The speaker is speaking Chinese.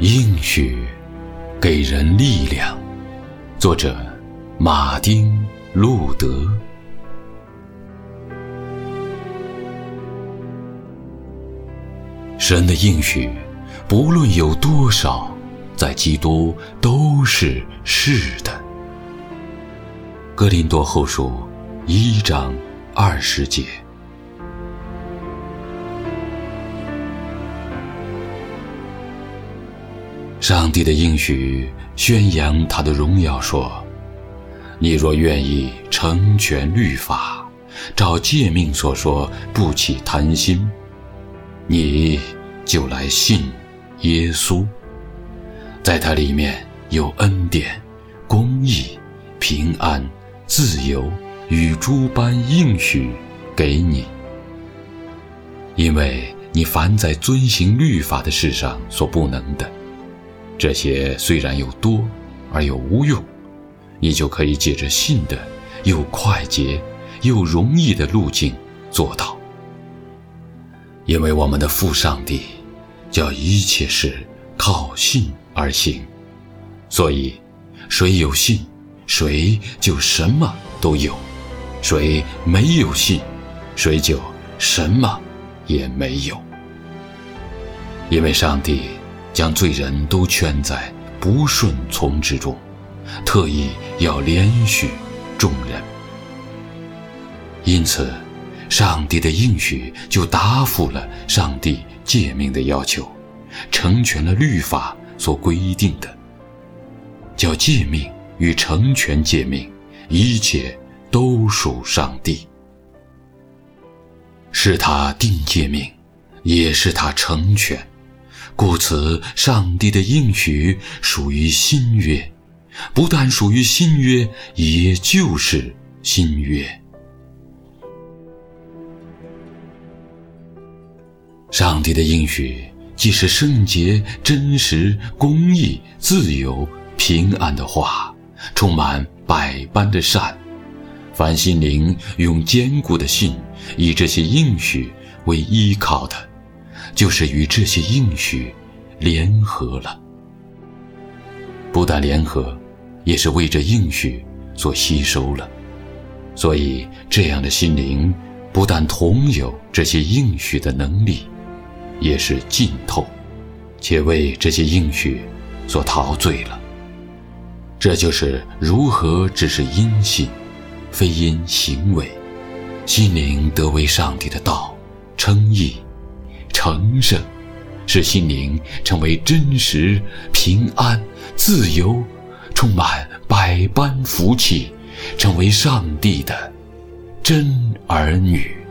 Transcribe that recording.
应许给人力量。作者马丁·路德。神的应许不论有多少，在基督都是是的。哥林多后书1章20节。上帝的应许宣扬他的荣耀说，你若愿意成全律法，照诫命所说不起贪心，你就来信耶稣，在他里面有恩典、公义、平安、自由与诸般应许给你。因为你凡在遵行律法的事上所不能的，这些虽然又多而又无用，你就可以借着信的又快捷又容易的路径做到。因为我们的父上帝叫一切事靠信而行，所以谁有信，谁就什么都有；谁没有信，谁就什么也没有。因为上帝将罪人都圈在不顺从之中，特意要连续众人。因此上帝的应许就答复了上帝诫命的要求，成全了律法所规定的，叫诫命与成全诫命，一切都属上帝。是他定诫命，也是他成全，故此上帝的应许属于新约，不但属于新约，也就是新约。上帝的应许既是圣洁、真实、公义、自由、平安的话，充满百般的善。凡心灵用坚固的信以这些应许为依靠的，就是与这些应许联合了。不但联合，也是为这应许所吸收了。所以这样的心灵不但同有这些应许的能力，也是浸透，且为这些应许所陶醉了。这就是如何只是因信，非因行为，心灵得为上帝的道，称义、成圣，使心灵成为真实、平安、自由，充满百般福气，成为上帝的真儿女。